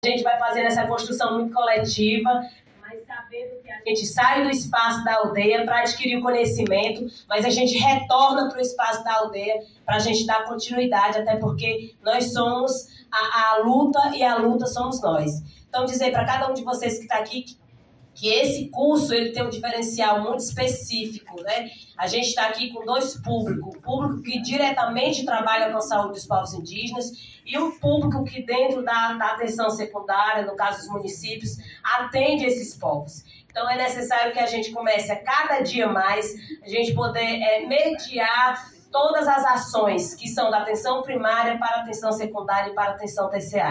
A gente vai fazendo essa construção muito coletiva, mas sabendo que a gente sai do espaço da aldeia para adquirir o conhecimento, mas a gente retorna para o espaço da aldeia para a gente dar continuidade, até porque nós somos a luta e a luta somos nós. Então, dizer para cada um de vocês que está aqui que esse curso ele tem um diferencial muito específico, né? A gente está aqui com dois públicos, o público que diretamente trabalha com a saúde dos povos indígenas e um público que dentro da atenção secundária, no caso dos municípios, atende esses povos. Então é necessário que a gente comece a cada dia mais, a gente poder mediar todas as ações que são da atenção primária para a atenção secundária e para a atenção terciária.